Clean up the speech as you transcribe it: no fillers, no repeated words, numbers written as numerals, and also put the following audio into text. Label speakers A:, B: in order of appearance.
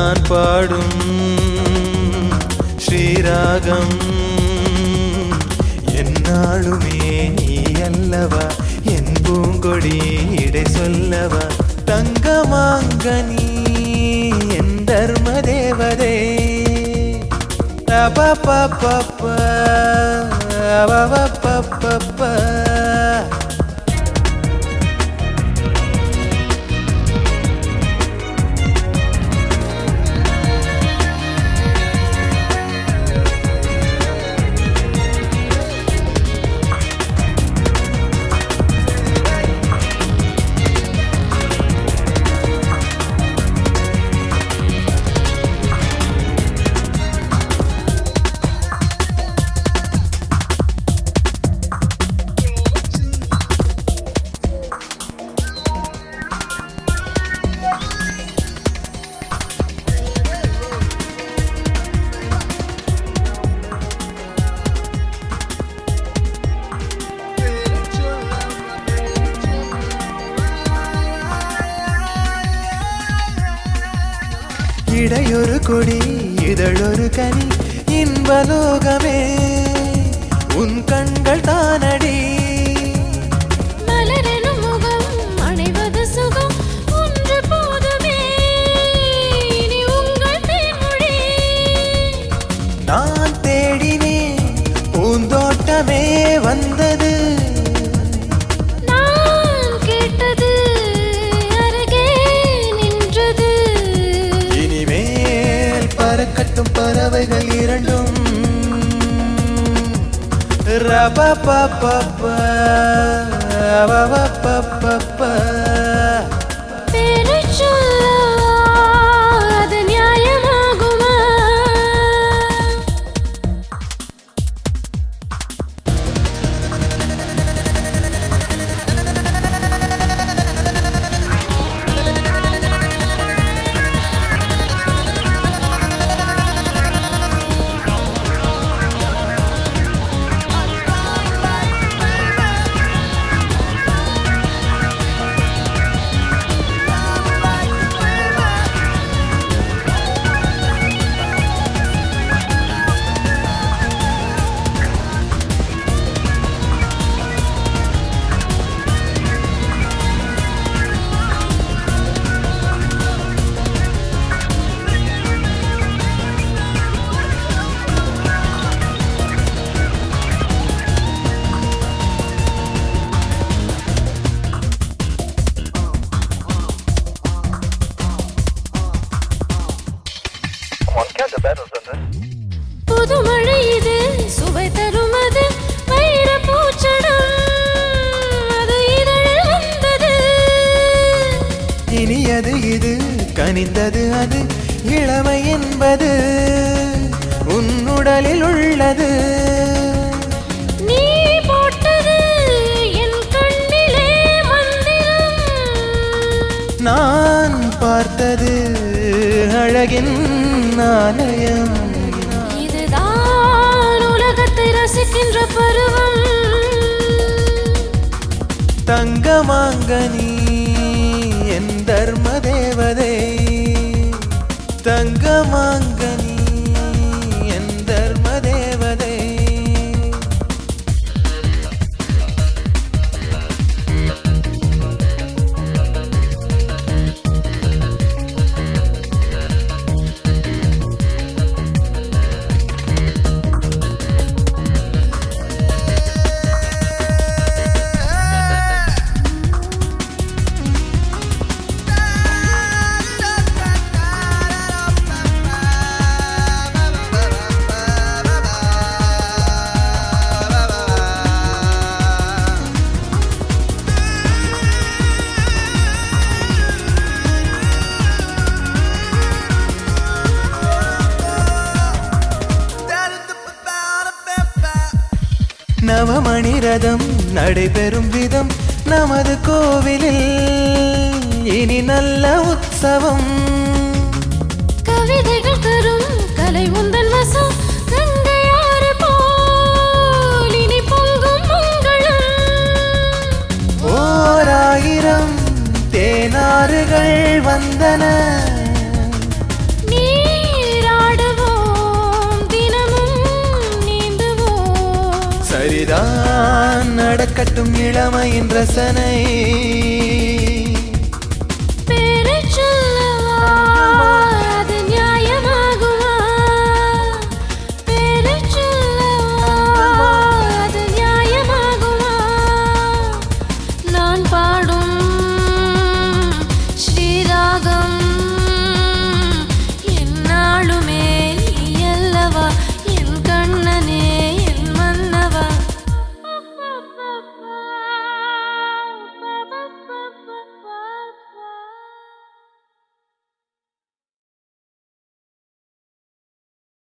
A: நான் பாடும் ஸ்ரீராகம் என்னாலுமே நீ அல்லவா என் பூங்கொடி இடை சொல்லவா தங்கமாங்கனி என் தர்ம தேவதே இடையொரு கொடி இதழொரு கனி இன்பலோகமே உன் கண்கள் தானடி
B: மலரெனும் முகம் அணைவது சுகம் ஒன்று போதுமே நீ உங்கள் தேன்மொழி
A: நான் தேடினேன் பூந்தோட்டமே வந்தது
B: நான் கேட்டது அருகே நின்றது
A: இனிமேல் பறக்கட்டும் பறவைகள் இரண்டும்
B: பேரைச் சொல்லவா அது நியாயமாகுமா புதுமழை இது சுவை தரும் அது வைர பூச்சடம் அது இதழில் வந்தது
A: இனியது இது கனிந்தது அது இளமை என்பது உன்னுடலில் உள்ளது
B: நீ போட்டது என் கண்ணிலே மந்திரம்
A: நான் பார்த்தது அழகின் ஆலயம்
B: இதுதான் உலகத்தை ரசிக்கின்ற பருவம்
A: தங்கமாங்கனி என் தர்ம தேவதே தங்கமாங்கனி என் தர்ம தேவதே நவமணி ரதம் நடைபெறும் விதம் நமது கோவிலில் இனி நல்ல உற்சவம்
B: கவிதைகள் தரும் கலை உந்தன் வசம் கங்கையாறு போல் இனி பொங்கும் மங்களம்
A: ஓராயிரம் தேனாறுகள் வந்தன
B: நீ
A: கட்டும் இளமையின் ரசனை